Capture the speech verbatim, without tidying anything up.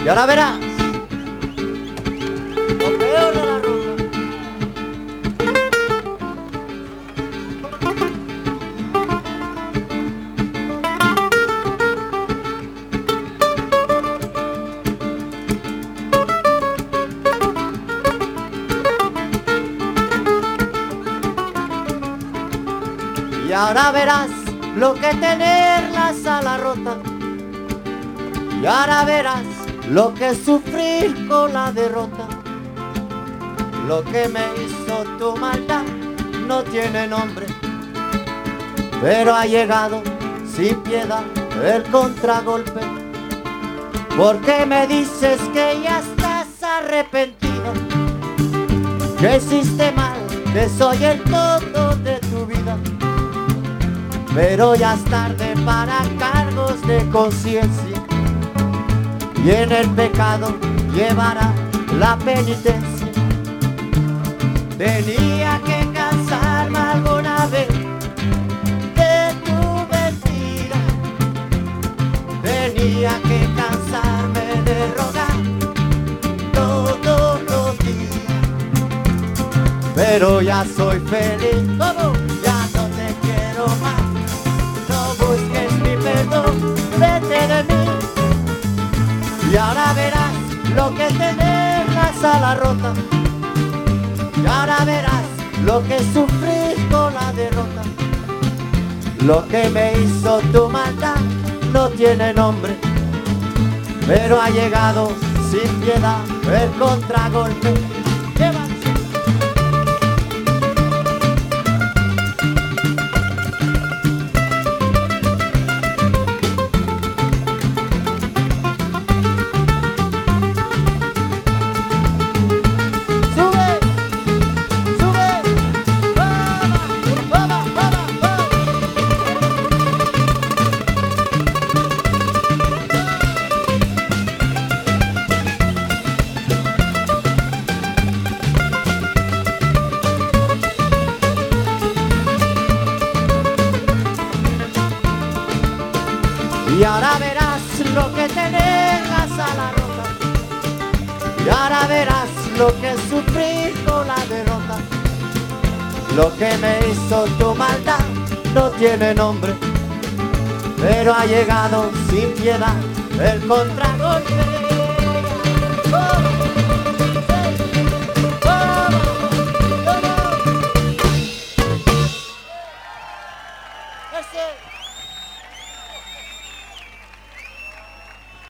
Y ahora verás lo peor de la ruta. Y ahora verás lo que tener la sala rota. Y ahora verás lo que es sufrir con la derrota. Lo que me hizo tu maldad no tiene nombre, pero ha llegado sin piedad el contragolpe. Porque me dices que ya estás arrepentido, que hiciste mal, que soy el todo de tu vida. Pero ya es tarde para cargos de conciencia, y en el pecado llevará la penitencia. Tenía que cansarme alguna vez de tu mentira, tenía que cansarme de rogar todos los días. Pero ya soy feliz, ¿cómo? Ya no te quiero más. No busques mi perdón, vete de mí. Y ahora verás lo que es tener la sala rota. Y ahora verás lo que es sufrir con la derrota. Lo que me hizo tu maldad no tiene nombre, pero ha llegado sin piedad el contragolpe. Lleva. Y ahora verás lo que tener la sala rota. Y ahora verás lo que es sufrir con la derrota. Lo que me hizo tu maldad no tiene nombre, pero ha llegado sin piedad el contragolpe. ¡Oh! ¡Oh! ¡Oh! ¡Ese!